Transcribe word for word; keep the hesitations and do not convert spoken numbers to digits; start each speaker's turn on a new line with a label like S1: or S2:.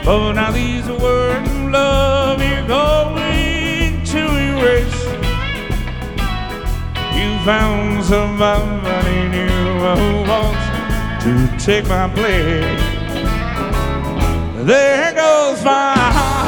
S1: Oh, now these words of love you're going to erase. You found somebody new who wants to take my place. There goes my heart.